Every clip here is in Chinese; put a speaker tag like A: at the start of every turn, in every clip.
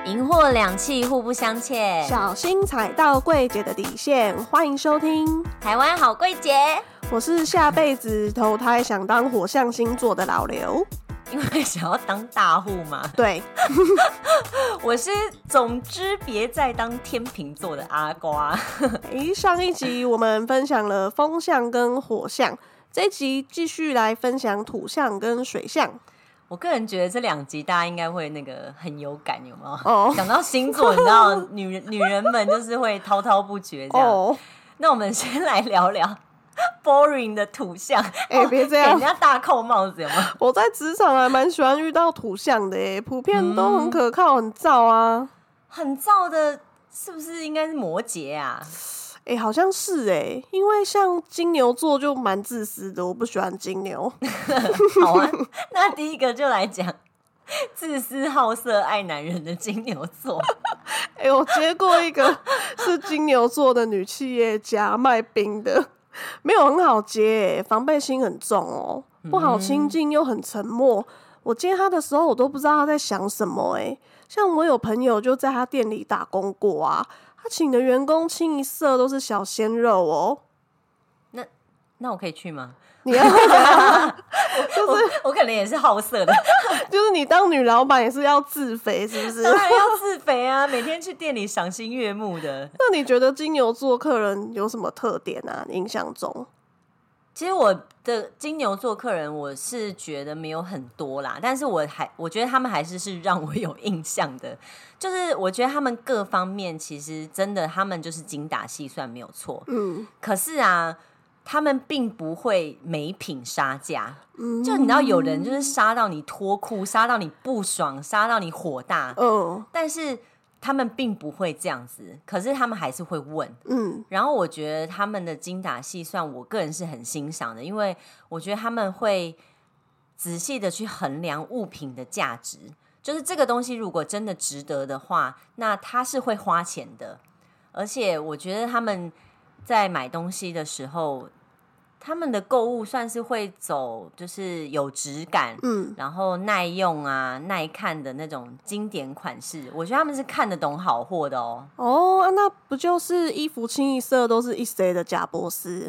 A: 银货两讫，互不相欠，
B: 小心踩到柜姐的底线。欢迎收听
A: 台湾好柜姐。
B: 我是下辈子投胎想当火象星座的老刘，
A: 因为想要当大户嘛。
B: 对，
A: 我是总之别再当天秤座的阿瓜。
B: 上一集我们分享了风象跟火象，这一集继续来分享土象跟水象。
A: 我个人觉得这两集大家应该会很有感，有没有？
B: 哦，
A: 讲到星座，你知道女人们就是会滔滔不绝这样。
B: 哦，
A: 那我们先来聊聊 boring 的土象。
B: 别这样，
A: 给人家大扣帽子有没有？
B: 我在职场还蛮喜欢遇到土象的耶，普遍都很可靠，很燥啊。
A: 很燥的，是不是应该是摩羯啊？
B: 好像是因为像金牛座就蛮自私的，我不喜欢金牛。
A: 好啊，那第一个就来讲自私好色爱男人的金牛座。
B: 我接过一个是金牛座的女企业家卖冰的，没有很好接防备心很重哦，不好亲近又很沉默。我接他的时候我都不知道他在想什么像我有朋友就在他店里打工过啊，他请的员工清一色都是小鲜肉哦。
A: 那我可以去吗？
B: 你要
A: 就是我可能也是好色的，
B: 就是你当女老板也是要自肥是不是？
A: 当然要自肥啊，每天去店里赏心悦目的。
B: 那你觉得金牛座客人有什么特点啊？你印象中？
A: 其实我的金牛座客人，我是觉得没有很多啦，但是我觉得他们还是让我有印象的，就是我觉得他们各方面其实真的，他们就是精打细算没有错，可是啊，他们并不会没品杀价，就你知道有人就是杀到你脱裤，杀到你不爽，杀到你火大，但是他们并不会这样子，可是他们还是会问，然后我觉得他们的精打细算，我个人是很欣赏的，因为我觉得他们会仔细的去衡量物品的价值，就是这个东西如果真的值得的话，那他是会花钱的，而且我觉得他们在买东西的时候，他们的购物算是会走就是有质感，然后耐用啊、耐看的那种经典款式，我觉得他们是看得懂好货的哦。
B: 那不就是衣服清一色都是一 C 的贾博士？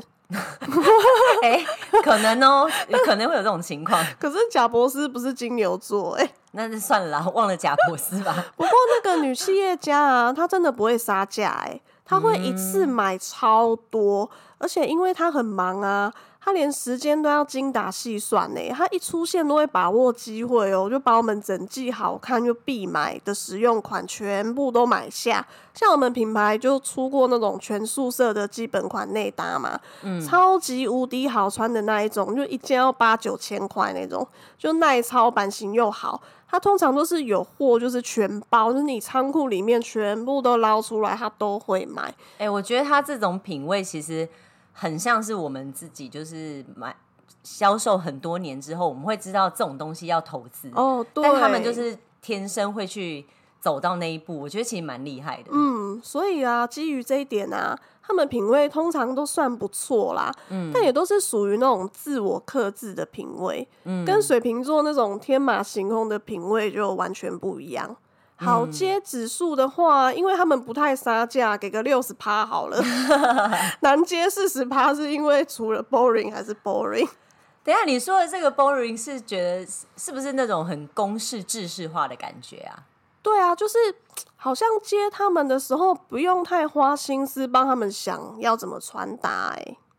A: 可能哦，可能会有这种情况。
B: 可是贾博士不是金牛座
A: 那就算了啦，忘了贾博士吧。
B: 不过那个女企业家啊，她真的不会杀价她会一次买超多，而且因为她很忙啊，她连时间都要精打细算她一出现都会把握机会就把我们整季好看又必买的实用款全部都买下。像我们品牌就出过那种全素色的基本款内搭嘛，超级无敌好穿的那一种，就一件要8-9千块那种，就耐操，版型又好。它通常都是有货，就是全包，就是你仓库里面全部都捞出来，它都会买。
A: 我觉得它这种品味其实很像是我们自己，就是销售很多年之后，我们会知道这种东西要投资
B: 对，
A: 但他们就是天生会去走到那一步，我觉得其实蛮厉害的。
B: 所以啊，基于这一点啊，他们品味通常都算不错啦，但也都是属于那种自我克制的品味，跟水瓶座那种天马行空的品味就完全不一样。好接指数的话，因为他们不太杀价，给个60%好了。难接40%是因为除了 boring 还是 boring。
A: 等一下你说的这个 boring 是觉得是不是那种很公式制式化的感觉啊？
B: 对啊，就是好像接他们的时候不用太花心思帮他们想要怎么传达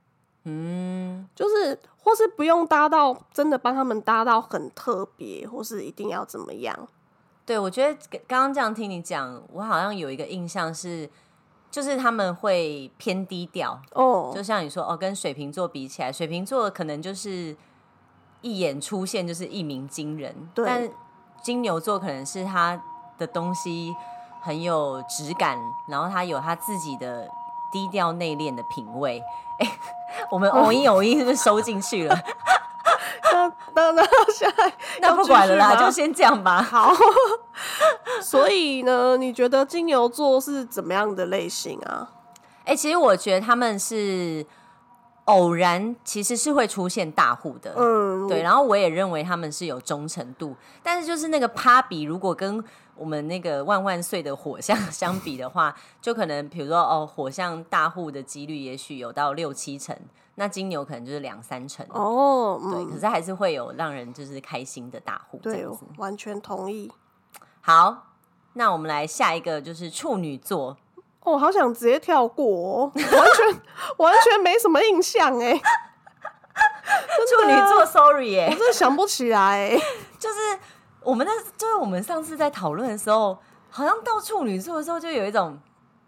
B: 就是或是不用搭到真的帮他们搭到很特别，或是一定要怎么样。
A: 对，我觉得刚刚这样听你讲，我好像有一个印象是，就是他们会偏低调就像你说跟水瓶座比起来，水瓶座可能就是一眼出现就是一鸣惊人，但金牛座可能是他的东西很有质感，然后他有他自己的低调内敛的品味。我们偶音是不是收进去了？
B: 那现在
A: 那不管了啦，就先这样吧。
B: 好，所以呢，你觉得金牛座是怎么样的类型啊？
A: 其实我觉得他们是偶然其实是会出现大户的，对，然后我也认为他们是有忠诚度，但是就是那个趴比，如果跟我们那个万万岁的火象相比的话，就可能比如说火象大户的几率也许有到6-7成，那金牛可能就是2-3成哦，对，可是还是会有让人就是开心的大户，
B: 对，完全同意。
A: 好，那我们来下一个就是处女座。
B: 哦，好想直接跳过哦，完全没什么印象哎。
A: 处女座 ，sorry 哎，
B: 我真的想不起来哎。
A: 就是我们上次在讨论的时候，好像到处女座的时候就有一种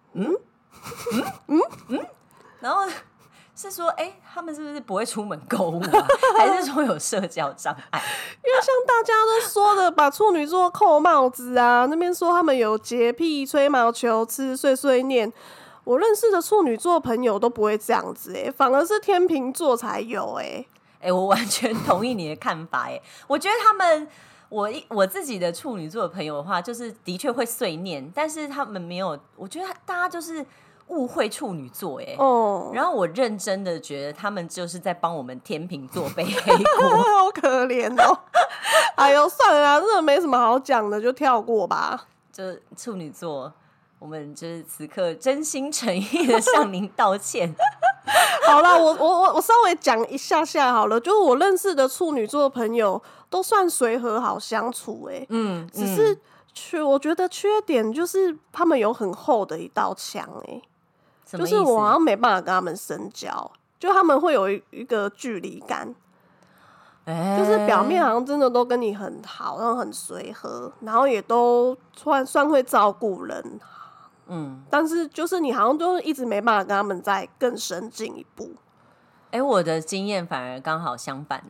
A: 然后是说他们是不是不会出门购物啊？还是说有社交障碍？
B: 因为像大家都说的，把处女座扣帽子啊，那边说他们有洁癖、吹毛求疵、碎碎念。我认识的处女座朋友都不会这样子反而是天秤座才有
A: 我完全同意你的看法我觉得他们。我自己的处女座的朋友的话，就是的确会碎念，但是他们没有，我觉得大家就是误会处女座然后我认真的觉得他们就是在帮我们天秤座背黑锅，
B: 好可怜哦。哎呦，算了啦，真的没什么好讲的，就跳过吧。
A: 就处女座，我们就是此刻真心诚意的向您道歉。
B: 好啦，我稍微讲一下下好了，就是我认识的处女座朋友都算随和好相处只是我觉得缺点就是他们有很厚的一道墙就是我好像没办法跟他们深交，就他们会有一个距离感，就是表面好像真的都跟你很好，然后很随和，然后也都算会照顾人。但是就是你好像就是一直没办法跟他们再更深进一步。
A: 我的经验反而刚好相反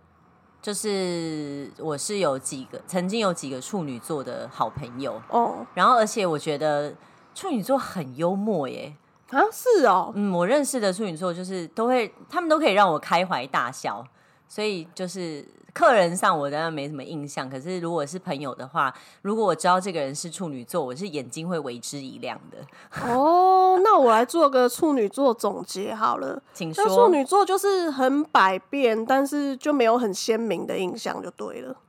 A: 就是我是曾经有几个处女座的好朋友然后而且我觉得处女座很幽默
B: 是哦，
A: 我认识的处女座就是他们都可以让我开怀大笑，所以就是客人上我当然没什么印象，可是如果是朋友的话，如果我知道这个人是处女座，我是眼睛会为之一亮的。
B: 那我来做个处女座总结好了，
A: 请说。
B: 那处女座就是很百变，但是就没有很鲜明的印象就对了。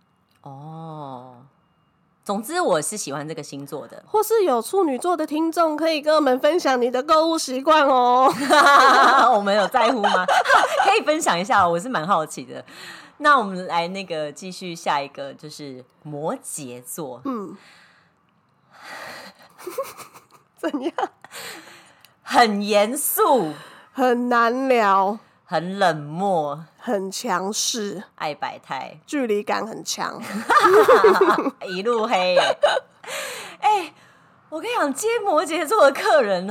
A: 总之我是喜欢这个星座的。
B: 或是有处女座的听众可以跟我们分享你的购物习惯哦。
A: 我们有在乎吗？可以分享一下，我是蛮好奇的。那我们来继续下一个，就是摩羯座。
B: 怎样？
A: 很严肃，
B: 很难聊，
A: 很冷漠，
B: 很强势，
A: 爱摆态，
B: 距离感很强，
A: 一路黑我跟你讲，接摩羯座的客人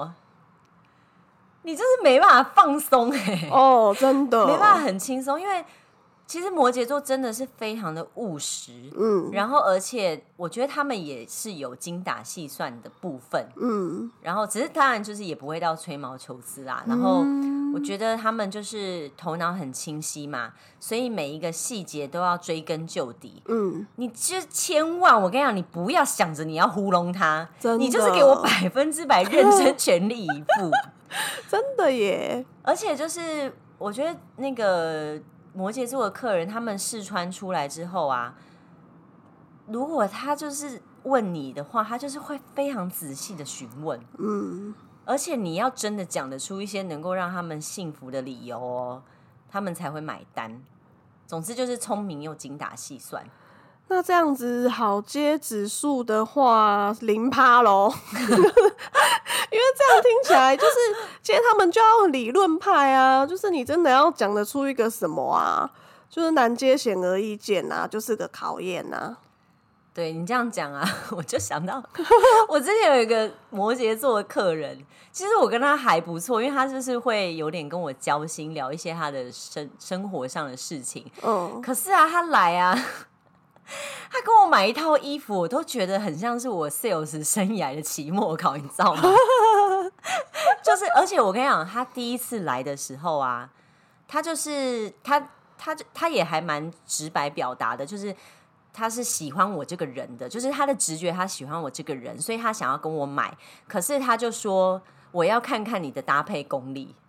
A: 你就是没办法放松
B: 真的
A: 没办法很轻松，因为其实摩羯座真的是非常的务实，然后而且我觉得他们也是有精打细算的部分，然后只是当然就是也不会到吹毛求疵啦，然后我觉得他们就是头脑很清晰嘛，所以每一个细节都要追根究底，你就千万我跟你讲，你不要想着你要糊弄他，你就是给我100%认真全力以赴，
B: 真的耶，
A: 而且就是我觉得那个摩羯座的客人，他们试穿出来之后啊，如果他就是问你的话，他就是会非常仔细的询问，而且你要真的讲得出一些能够让他们幸福的理由他们才会买单。总之就是聪明又精打细算。
B: 那这样子好接指数的话0%咯因为这样听起来就是接他们就要理论派啊，就是你真的要讲得出一个什么啊，就是难接显而易见啊，就是个考验啊。
A: 对，你这样讲啊，我就想到我之前有一个摩羯座的客人，其实我跟他还不错，因为他就是会有点跟我交心，聊一些他的生活上的事情。可是啊，他来啊，他跟我买一套衣服，我都觉得很像是我 sales 生涯的期末考，你知道吗？就是，而且我跟你讲，他第一次来的时候啊，他就是他也还蛮直白表达的，就是他是喜欢我这个人的，就是他的直觉，他喜欢我这个人，所以他想要跟我买。可是他就说我要看看你的搭配功力。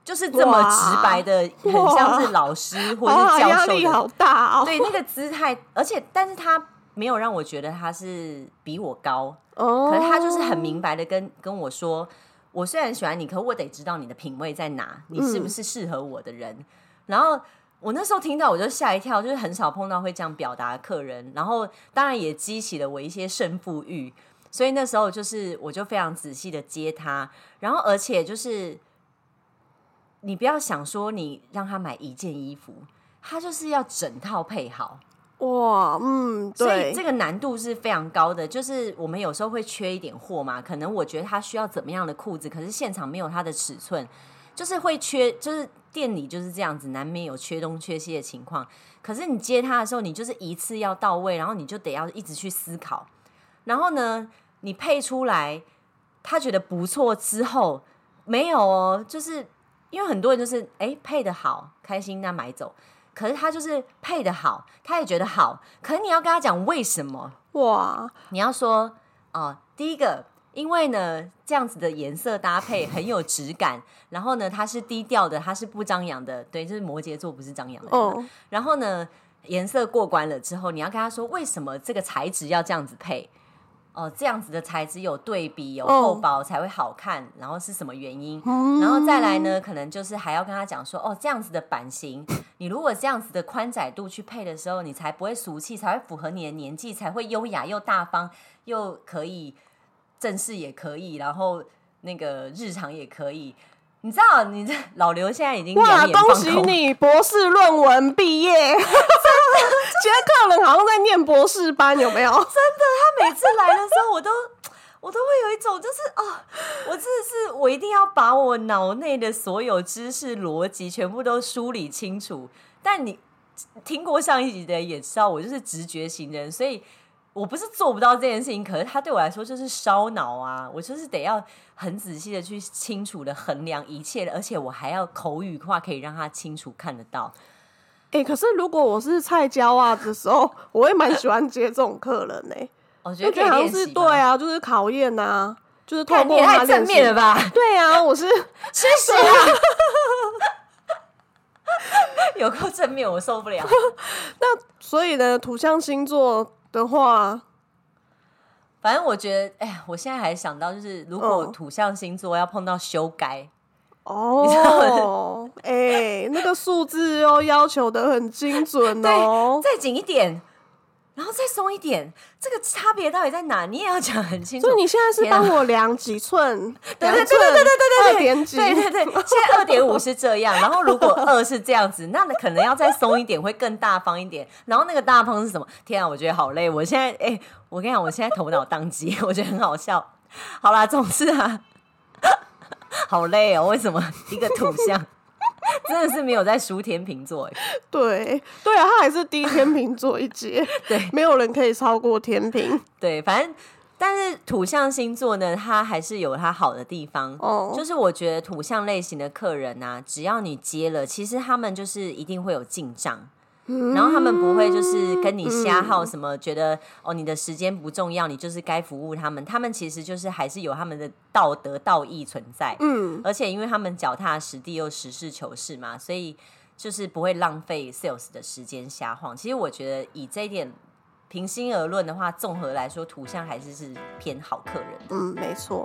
A: 就是这么直白的，很像是老师或是教
B: 压
A: 授的，
B: 力好大哦。
A: 对那个姿态，但是他没有让我觉得他是比我高，可是他就是很明白的跟我说，我虽然喜欢你，可我得知道你的品味在哪，你是不是适合我的人。然后我那时候听到我就吓一跳，就是很少碰到会这样表达的客人，然后当然也激起了我一些胜负欲，所以那时候我就非常仔细的接他，然后而且就是你不要想说你让他买一件衣服，他就是要整套配好。
B: 哇，对，
A: 所以这个难度是非常高的。就是我们有时候会缺一点货嘛，可能我觉得他需要怎么样的裤子，可是现场没有他的尺寸，就是会缺，就是店里就是这样子，难免有缺东缺西的情况。可是你接他的时候，你就是一次要到位，然后你就得要一直去思考。然后呢，你配出来，他觉得不错之后，没有哦，就是因为很多人就是配得好，开心那买走。可是他就是配得好，他也觉得好，可是你要跟他讲为什么？
B: 哇，
A: 你要说第一个，因为呢这样子的颜色搭配很有质感，然后呢它是低调的，它是不张扬的，对，就是摩羯座不是张扬的。然后呢颜色过关了之后，你要跟他说为什么这个材质要这样子配。这样子的材质有对比有厚薄才会好看，然后是什么原因，然后再来呢可能就是还要跟他讲说这样子的版型，你如果这样子的宽窄度去配的时候，你才不会俗气，才会符合你的年纪，才会优雅又大方，又可以正式也可以，然后那个日常也可以。你知道你这老刘现在已经两眼放空，
B: 恭喜你博士论文毕业真的，觉得客人好像在念博士班，有没有？真的，
A: 他每次来的时候我都会有一种就是我真的是我一定要把我脑内的所有知识逻辑全部都梳理清楚。但你听过上一集的也知道我就是直觉型的人，所以我不是做不到这件事情，可是他对我来说就是烧脑啊，我就是得要很仔细的去清楚的衡量一切，而且我还要口语化可以让他清楚看得到。
B: 可是如果我是菜椒啊的时候，我会蛮喜欢接这种客人
A: 我觉得可以练习吧。
B: 对啊，就是考验啊，就是透过他
A: 你也太正面了吧？
B: 对啊，我是
A: 吃屎啊！有够正面，我受不了。
B: 那所以呢，土象星座的话，
A: 反正我觉得，我现在还想到，就是如果土象星座要碰到修改，
B: 那个数字要求的很精准哦，
A: 对，再紧一点。然后再松一点，这个差别到底在哪？你也要讲很清楚。
B: 所以你现在是帮我量几寸？
A: 对2.几？对，现在2.5是这样，然后如果2是这样子，那可能要再松一点，会更大方一点。然后那个大方是什么？天啊，我觉得好累。我现在，我跟你讲，我现在头脑宕机，我觉得很好笑。好啦，总之啊，好累哦。为什么一个土象？真的是没有在输天秤座
B: 对啊，他还是低天秤座一阶，对，没有人可以超过天秤。
A: 对，反正但是土象星座呢，它还是有它好的地方。就是我觉得土象类型的客人啊，只要你接了，其实他们就是一定会有进账。然后他们不会就是跟你瞎耗什么，觉得你的时间不重要，你就是该服务他们。他们其实就是还是有他们的道德道义存在，而且因为他们脚踏实地又实事求是嘛，所以就是不会浪费 sales 的时间瞎晃。其实我觉得以这一点平心而论的话，综合来说，土象还是偏好客人的。
B: 没错。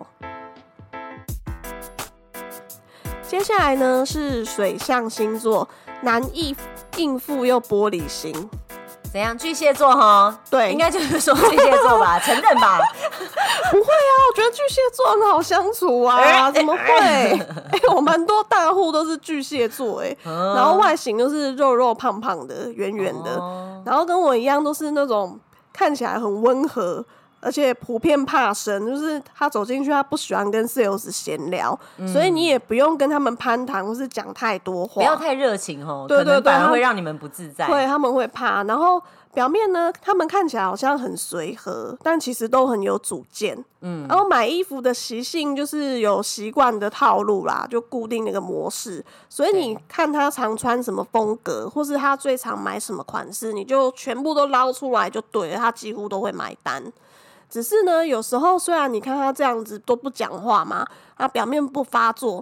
B: 接下来呢是水象星座，难以应付又玻璃心。
A: 怎样？巨蟹座齁？对，应该就是说巨蟹座吧，承认吧？
B: 不会啊，我觉得巨蟹座很好相处啊，怎么会？我蛮多大户都是巨蟹座然后外形都是肉肉胖胖的、圆圆的，然后跟我一样都是那种看起来很温和。而且普遍怕生，就是他走进去，他不喜欢跟 sales 闲聊，所以你也不用跟他们攀谈或是讲太多话，
A: 不要太热情对，可能反而会让你们不自在。
B: 对，他们会怕。然后表面呢，他们看起来好像很随和，但其实都很有主见。然后买衣服的习性就是有习惯的套路啦，就固定那个模式。所以你看他常穿什么风格，或是他最常买什么款式，你就全部都捞出来就对了，他几乎都会买单。只是呢，有时候虽然你看他这样子都不讲话嘛，他表面不发作，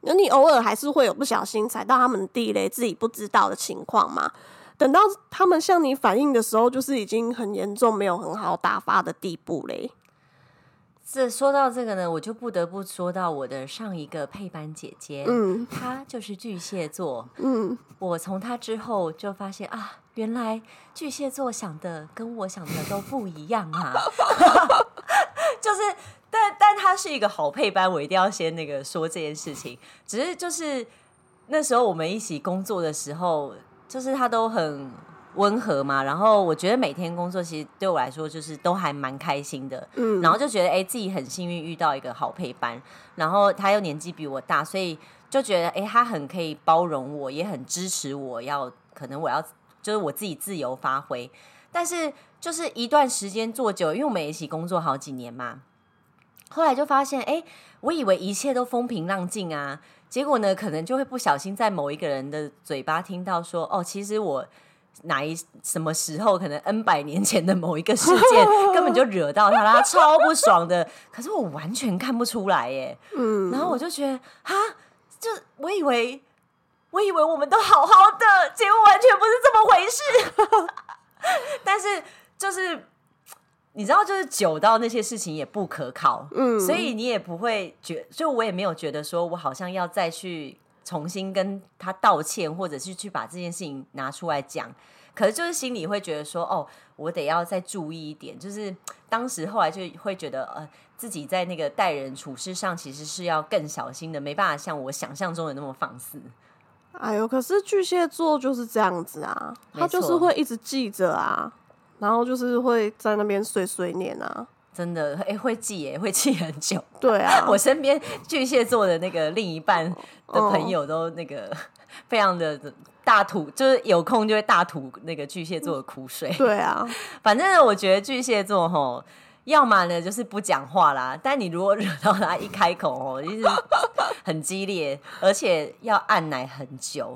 B: 那你偶尔还是会有不小心踩到他们的地雷，自己不知道的情况嘛。等到他们向你反映的时候，就是已经很严重，没有很好打发的地步嘞。
A: 说到这个呢，我就不得不说到我的上一个配班姐姐，她就是巨蟹座。我从她之后就发现啊，原来巨蟹座想的跟我想的都不一样啊。就是，但她是一个好配班，我一定要先说这件事情。只是就是那时候我们一起工作的时候，就是她都很温和嘛，然后我觉得每天工作其实对我来说就是都还蛮开心的，然后就觉得自己很幸运遇到一个好配班，然后他又年纪比我大，所以就觉得他很可以包容我，也很支持我可能我要就是我自己自由发挥，但是就是一段时间做久，因为我们也一起工作好几年嘛，后来就发现我以为一切都风平浪静啊，结果呢可能就会不小心在某一个人的嘴巴听到说其实我什么时候可能 N 百年前的某一个事件根本就惹到他，他超不爽的，可是我完全看不出来耶。然后我就觉得就我以为我们都好好的，结果完全不是这么回事。但是就是你知道，就是久到那些事情也不可靠，所以你也不会就我也没有觉得说我好像要再去重新跟他道歉，或者是去把这件事情拿出来讲，可是就是心里会觉得说我得要再注意一点，就是当时后来就会觉得自己在那个待人处事上其实是要更小心的，没办法像我想象中的那么放肆。
B: 哎呦，可是巨蟹座就是这样子啊，他就是会一直记着啊，然后就是会在那边碎碎念啊。真
A: 的会记会记很久。
B: 对啊，
A: 我身边巨蟹座的另一半的朋友都非常的大吐，就是有空就会大吐巨蟹座的苦水。
B: 对啊，
A: 反正呢，我觉得巨蟹座要么呢就是不讲话啦，但你如果惹到他一开口就是很激烈，而且要按奶很久。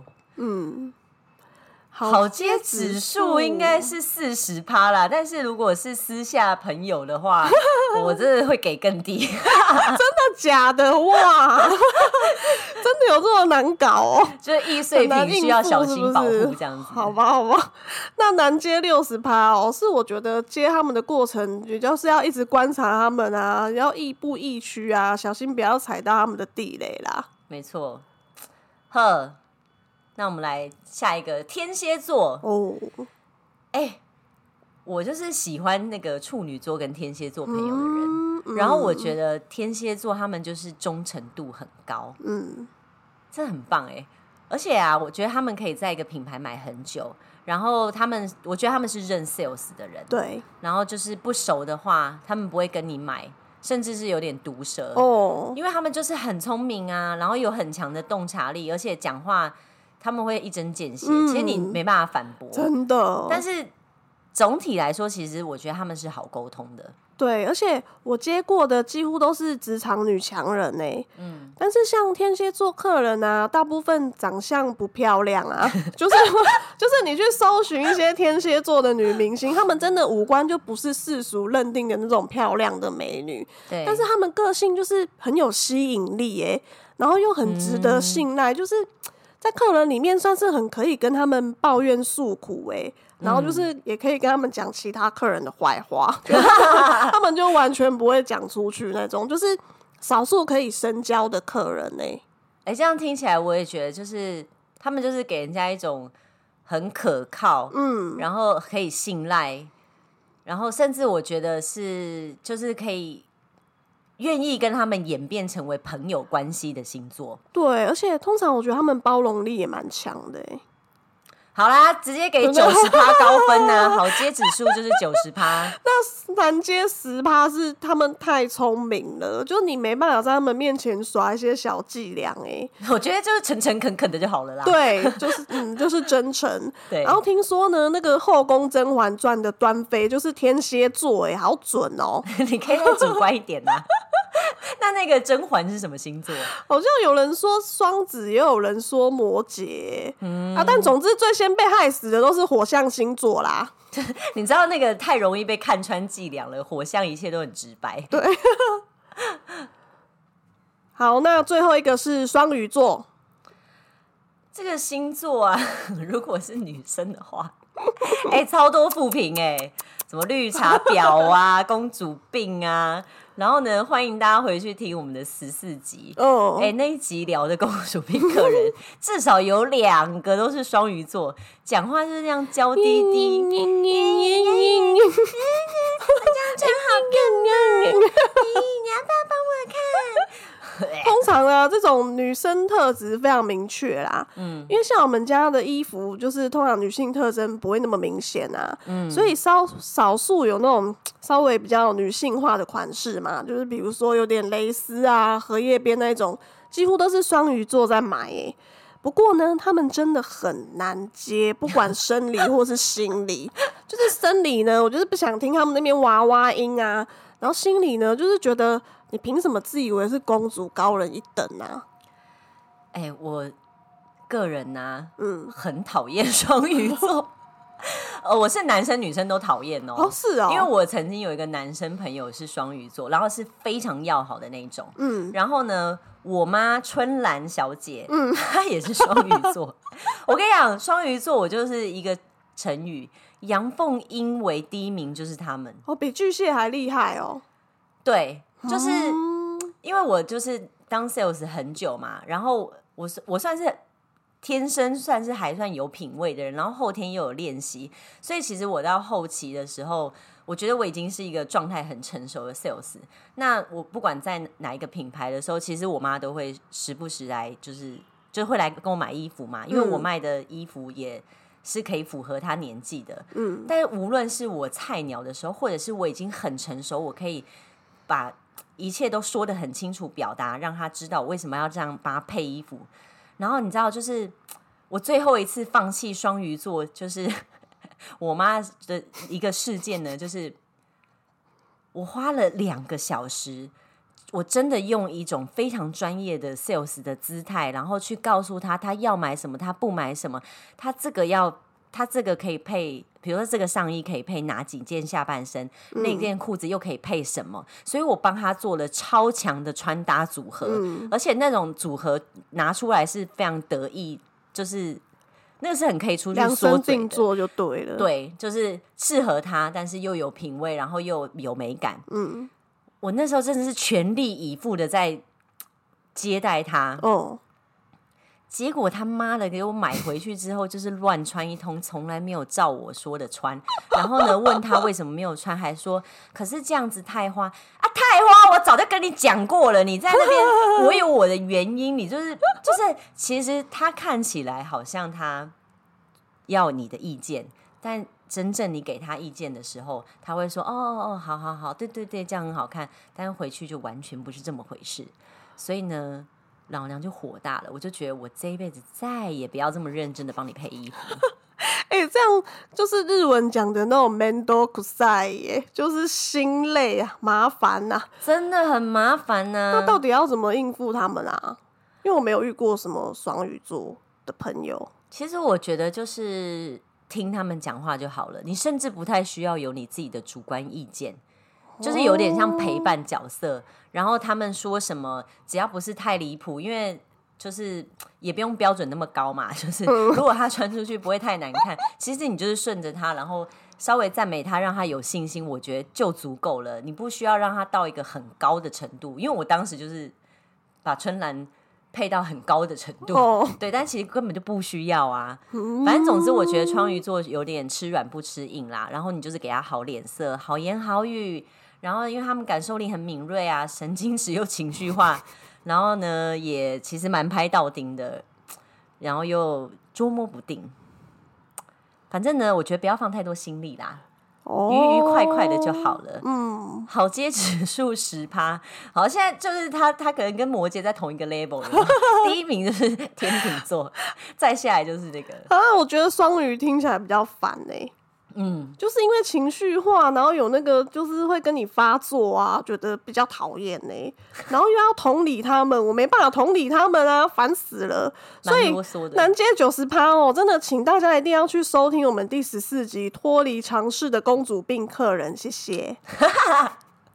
A: 好接指数应该是40%啦，但是如果是私下朋友的话，我真的会给更低。真
B: 的假的？哇，真的有这么难搞
A: 就是易碎品需要小心保护这样子。
B: 好吧，那难接60%是我觉得接他们的过程，也就是要一直观察他们啊，要亦步亦趋啊，小心不要踩到他们的地雷啦。
A: 没错，那我们来下一个天蝎座我就是喜欢处女座跟天蝎座朋友的人，然后我觉得天蝎座他们就是忠诚度很高，这很棒而且我觉得他们可以在一个品牌买很久，然后我觉得他们是认 sales 的人，
B: 对，
A: 然后就是不熟的话，他们不会跟你买，甚至是有点毒舌因为他们就是很聪明啊，然后有很强的洞察力，而且讲话他们会一针见血，其实你没办法反驳，
B: 真的。
A: 但是总体来说，其实我觉得他们是好沟通的。
B: 对，而且我接过的几乎都是职场女强人但是像天蝎座客人啊，大部分长相不漂亮啊，就是你去搜寻一些天蝎座的女明星，她们真的五官就不是世俗认定的那种漂亮的美女，
A: 对，
B: 但是她们个性就是很有吸引力然后又很值得信赖，就是在客人里面算是很可以跟他们抱怨诉苦然后就是也可以跟他们讲其他客人的坏话他们就完全不会讲出去那种，就是少数可以深交的客人
A: 这样听起来我也觉得就是他们就是给人家一种很可靠然后可以信赖，然后甚至我觉得是就是可以愿意跟他们演变成为朋友关系的星座。
B: 对，而且通常我觉得他们包容力也蛮强的
A: 好啦，直接给90%高分啊！好接指数就是90%。
B: 那难接10%是他们太聪明了，就你没办法在他们面前耍一些小伎俩
A: 我觉得就是诚诚恳恳的就好了啦。
B: 对，就是真诚。
A: 对。
B: 然后听说呢，那个《后宫甄嬛传》的端妃就是天蝎座好准
A: 你可以再主观一点啊。那个甄嬛是什么星座？
B: 好像有人说双子，也有人说摩羯但总之最先被害死的都是火象星座啦。
A: 你知道那个太容易被看穿伎俩了，火象一切都很直白。
B: 对。 好，那最后一个是双鱼座。
A: 这个星座啊，如果是女生的话，超多负评什么绿茶婊啊、公主病啊。然后呢，欢迎大家回去听我们的14集。那一集聊的公主病客人，至少有2个都是双鱼座，讲话就是这样娇滴滴，我这样真好看啊！你要不要帮我看？
B: 通常啊，这种女生特质非常明确啦，因为像我们家的衣服，就是通常女性特征不会那么明显啊，所以少数有那种稍微比较女性化的款式嘛，就是比如说有点蕾丝啊、荷叶边那种，几乎都是双鱼座在买不过呢，他们真的很难接，不管生理或是心理。就是生理呢，我就是不想听他们那边娃娃音啊，然后心理呢，就是觉得你凭什么自以为是公主高人一等啊？
A: 我个人啊，很讨厌双鱼座。我是男生女生都讨厌哦。
B: 是哦，
A: 因为我曾经有一个男生朋友是双鱼座，然后是非常要好的那一种。然后呢，我妈春兰小姐，她也是双鱼座。我跟你讲，双鱼座我就是一个成语，阳奉阴违第一名就是他们。
B: 比巨蟹还厉害哦。
A: 对，就是因为我就是当 sales 很久嘛，然后我算是天生还算有品味的人，然后后天又有练习，所以其实我到后期的时候，我觉得我已经是一个状态很成熟的 sales。那我不管在哪一个品牌的时候，其实我妈都会时不时来，就会来跟我买衣服嘛，因为我卖的衣服也是可以符合她年纪的。但是无论是我菜鸟的时候，或者是我已经很成熟，我可以把一切都说得很清楚，表达让她知道我为什么要这样帮她配衣服。然后你知道，就是我最后一次放弃双鱼座，就是我妈的一个事件呢，就是我花了2个小时，我真的用一种非常专业的 sales 的姿态，然后去告诉她要买什么，她不买什么，她这个可以配，比如说这个上衣可以配哪几件下半身，那件裤子又可以配什么，所以我帮他做了超强的穿搭组合，而且那种组合拿出来是非常得意，就是那个是很可以出去说嘴的，量身
B: 定做就对了。
A: 对，就是适合他，但是又有品味，然后又有美感。我那时候真的是全力以赴的在接待他。结果他妈的给我买回去之后，就是乱穿一通，从来没有照我说的穿。然后呢，问他为什么没有穿，还说可是这样子太花啊，太花！我早就跟你讲过了，你在那边我有我的原因，你就是其实他看起来好像他要你的意见，但真正你给他意见的时候，他会说哦，好好好，对对对，这样很好看，但是回去就完全不是这么回事。所以呢，老娘就火大了，我就觉得我这一辈子再也不要这么认真的帮你配衣服。
B: 这样就是日文讲的那种 mendo kusai 耶，就是心累啊，麻烦啊，
A: 真的很麻烦啊。
B: 那到底要怎么应付他们啊？因为我没有遇过什么双鱼座的朋友。
A: 其实我觉得就是听他们讲话就好了，你甚至不太需要有你自己的主观意见，就是有点像陪伴角色。然后他们说什么，只要不是太离谱，因为就是也不用标准那么高嘛，就是如果他穿出去不会太难看，其实你就是顺着他，然后稍微赞美他，让他有信心，我觉得就足够了。你不需要让他到一个很高的程度，因为我当时就是把春兰配到很高的程度，对，但其实根本就不需要啊。反正总之，我觉得双鱼座有点吃软不吃硬啦。然后你就是给他好脸色、好言好语，然后因为他们感受力很敏锐啊，神经质又情绪化，然后呢也其实蛮拍到钉的，然后又捉摸不定。反正呢，我觉得不要放太多心力啦。愉愉快快的就好了。好接指数10%，好，现在就是他可能跟摩羯在同一个 level 第一名就是天秤座，再下来就是这个
B: 我觉得双鱼听起来比较烦就是因为情绪化，然后有那个就是会跟你发作啊，觉得比较讨厌然后又要同理他们，我没办法同理他们啊，烦死了。所以难接90%真的请大家一定要去收听我们第14集脱离常识的公主病客人，谢谢。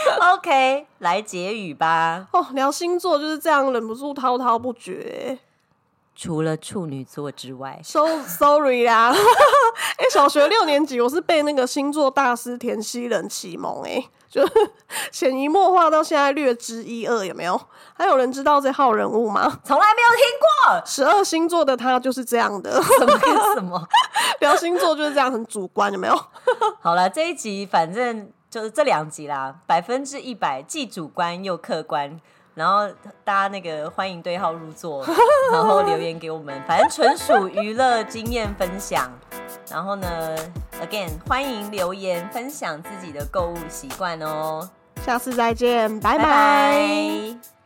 A: OK， 来结语吧。
B: 哦，聊星座就是这样，忍不住滔滔不绝。
A: 除了处女座之外
B: ，so sorry 啦。小学6年级我是被那个星座大师田曦人启蒙，就潜移默化到现在略知一二，有没有？还有人知道这号人物吗？
A: 从来没有听
B: 过。12星座的他就是这样的。
A: 什么跟什么？
B: 聊星座就是这样，很主观，有没有？
A: 好了，这一集反正就是这2集啦，100%既主观又客观。然后大家那个欢迎对号入座，然后留言给我们，反正纯属娱乐经验分享。然后呢 ，again 欢迎留言分享自己的购物习惯哦。
B: 下次再见，拜
A: 拜拜。